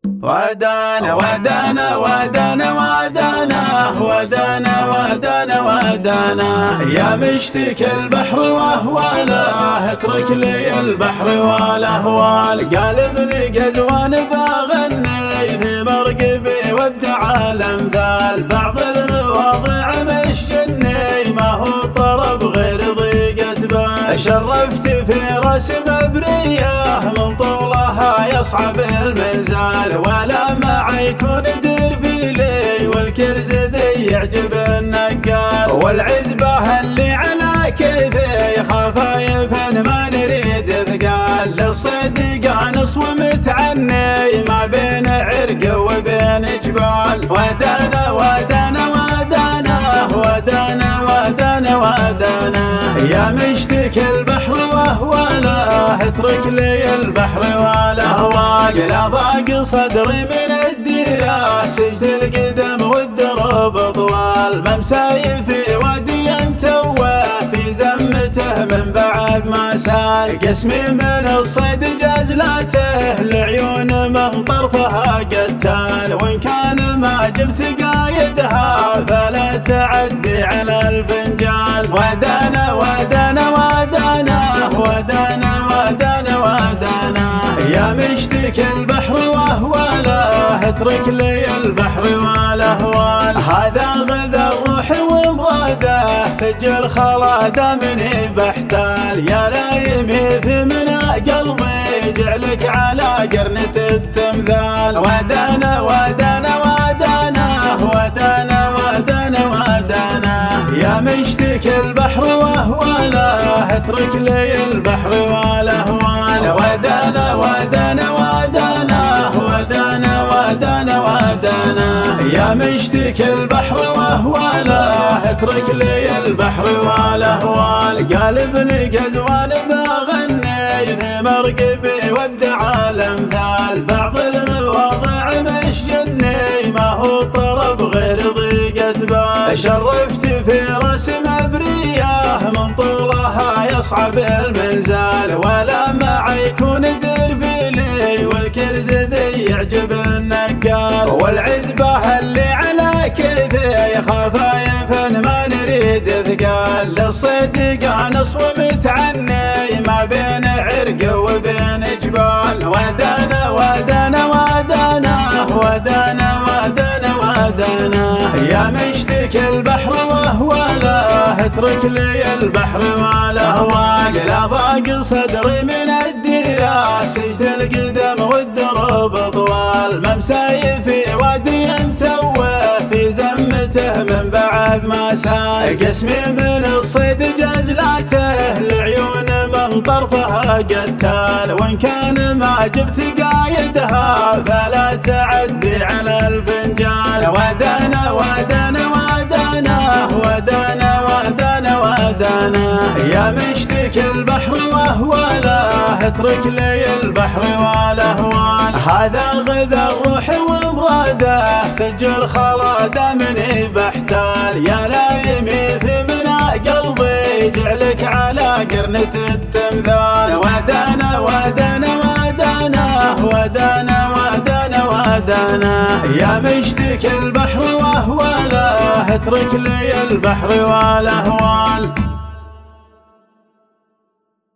ودانا ودانا ودانا ودانا ودانا ودانا ودانا يا مشتكي البحر واهواله، اترك لي البحر والاهوال. قال ابن قزوان بغني في مرقبي وابدع الامثال، بعض المواضيع مش جني ما هو طرب غير ضيقة بال. شرفت في راس مبريه من طولها يصعب المزال، ولا معي يكون دربيلي والكرز ذي يعجب النقال. والعزبة اللي على كيفي خفايف ما نريد ثقال، للصيد قانص ومتعني ما بين عرق وبين جبال. ودانا ودانا ودانا ودانا ودانا ودانا يا مشتكي البحر واهواله، اترك لي البحر والاهوال. لا ضاق صدري من الديرة، سجد القدم والدرب طوال. ممساي في وادي انتوه في زمته من بعد ما سال. قسمي من الصيد جزلاته العيون من طرفها قتال، وان كان ما جبت قايدها فلا تعدي على الفنجال. ودانا ودانا ودانا ودانا ودانا ودانا يا مشتكي البحر واهواله، اترك لي البحر والاهوال. هذا غذا الروح ومراده، فجر خلاده مني بحتال. يا لايمي في منى قلبي جعلك على قرنة التمثال. ودانا ودانا ودانا ودانا ودانا ودانا يا مشتكي البحر واهواله، اترك لي البحر والاهوال. ودانا ودانا ودانا ودانا ودانا ودانا يا مشتكي البحر واهواله، اترك لي البحر والاهوال. قال ابن قزوان بغني في مرقبي وابدع الامثال، بعض المواضيع مش جني ما هو طرب غير ضيقة بال. شرفت في راس مبريه من طولها يصعب المزال، ولا معي يكون دربيلي والكرز ذي يعجب النقال. والعزبة اللي على كيفي خفايف ما نريد ثقال، للصيد قانص ومتعني ما بين عرق وبين جبال. ودانا ودانا ودانا ودانا ودانا ودانا يا مشتكي البحر واهواله، اترك لي البحر والاهوال. لا ضاق صدري من الديرة، سجد القدم والدرب طوال. ممساي في وادي انتوه في زمته من بعد ما سال. قسمي من الصيد جزلاته العيون من طرفها قتال، وان كان ما جبت قايدها فلا تعدي على الفنجال. ودانا ودانا ودانا ودانا ودانا ودانا يا مشتكي البحر واهواله، اترك لي البحر والاهوال. هذا غذا الروح ومراده، فجر خلاده مني بحتال. يا لايمي في منى قلبي جعلك على قرنة التمثال. ودانا ودانا ودانا ودانا ودانا ودانا يا مشتكي البحر واهواله، اترك لي البحر والاهوال.